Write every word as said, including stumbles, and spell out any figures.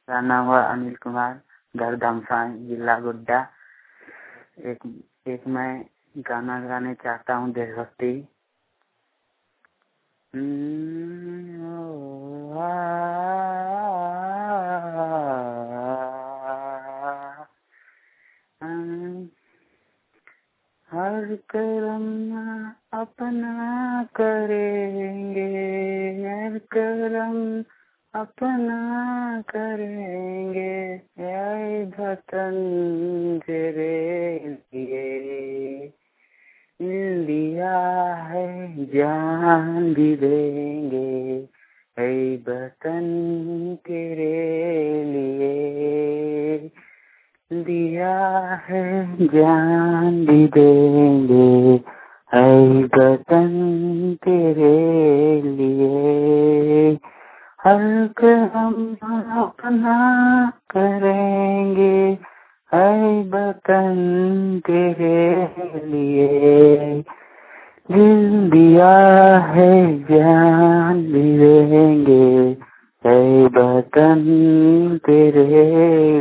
मेरा नाम है अनिल कुमार, घर धमसान, जिला गोड्डा। एक एक मैं गाना गाने चाहता हूँ, देशभक्ति। हर करम अपना करेंगे, हर करम अपना करेंगे, ऐ वतन तेरे लिए दिल दिया है, जान भी देंगे, ऐ वतन तेरे लिए दिया है, जान भी देंगे, ऐ वतन तेरे लिए। हर करम अपना करेंगे, ऐ वतन तेरे लिए दिल दिया है, जान भी देंगे, ऐ वतन तेरे